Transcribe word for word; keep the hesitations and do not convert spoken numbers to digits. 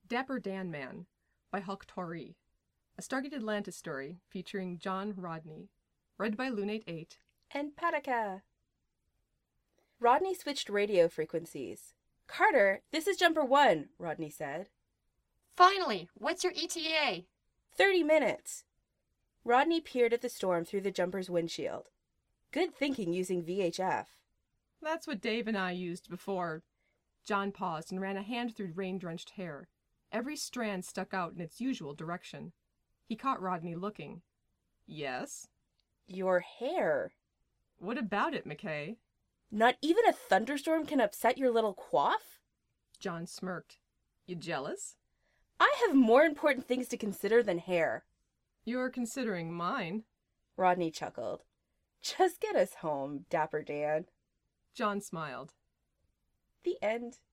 Dapper Dan Man by Hulk Torrey. A Stargate Atlantis story featuring John Rodney. Read by Lunate eight. And Patika. Rodney switched radio frequencies. Carter, this is Jumper one, Rodney said. Finally! What's your E T A? Thirty minutes. Rodney peered at the storm through the jumper's windshield. Good thinking using V H F. That's what Dave and I used before. John paused and ran a hand through rain-drenched hair. Every strand stuck out in its usual direction. He caught Rodney looking. Yes? Your hair. What about it, McKay? Not even a thunderstorm can upset your little coif? John smirked. You jealous? I have more important things to consider than hair. You're considering mine. Rodney chuckled. Just get us home, Dapper Dan. John smiled. The end.